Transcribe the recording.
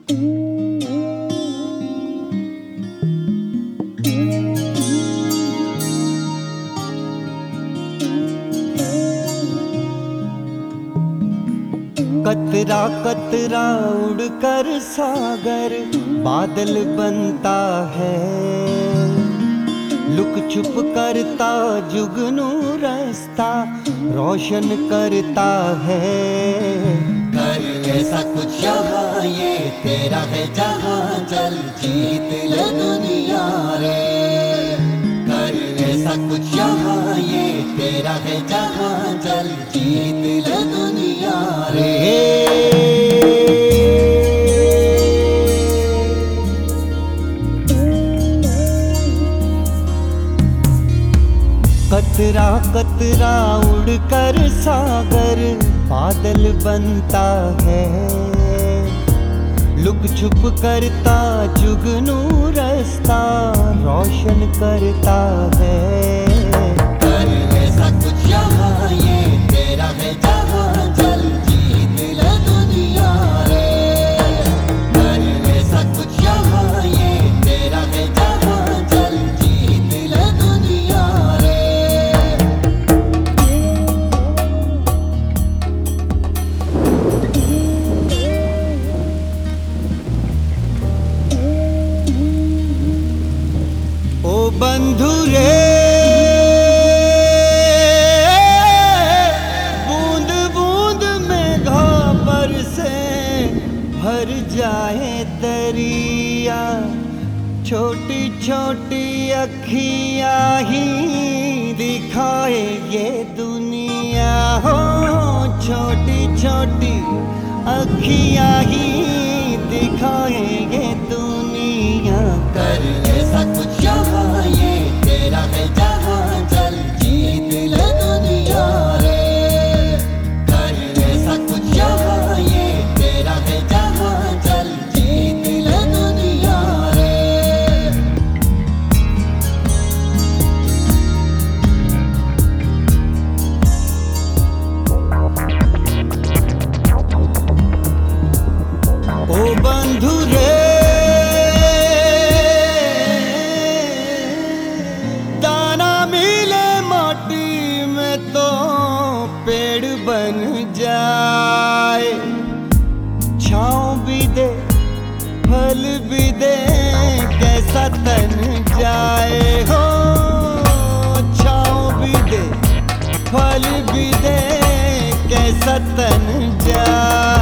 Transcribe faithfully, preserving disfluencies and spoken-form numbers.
कतरा कतरा उड़कर सागर बादल बनता है, लुक छुप करता जुगनू रास्ता रोशन करता है। कर ऐसा कुछ यहाँ ये तेरा है जहाँ, चल जीत ले दुनिया रे। कर ऐसा कुछ यहाँ ये तेरा है जहाँ, चल जीत ले दुनिया रे। कतरा कतरा उड़कर सागर बादल बनता है, लुक छुप करता जुगनू रास्ता रोशन करता है। कर ऐसा कुछ यहाँ ये तेरा है जहाँ, चल जीत ले दुनिया रे। कर ऐसा कुछ यहाँ ये तेरा है जहाँ, चल जीत ले दुनिया रे। ओ बंधु रे बूंद बूंद में घापर से भर जाए दरिया, छोटी छोटी अखियाँ ही दिखाए ये दुनिया हो। छोटी छोटी अखियाँ ही दिखाए ये दुनिया। कर ऐसा कुछ यहाँ ये तेरा है जहाँ, चल जीत ले दुनिया रे। कर ऐसा कुछ यहाँ ये तेरा है जहाँ, चल जीत ले दुनिया रे। ओ बंधु रे दाना मिले माटी में तो पेड़ बन जाए, छाँव भी दे फल भी दे कैसा तन जाए हो। छाँव भी दे फल भी दे कैसा तन जाए।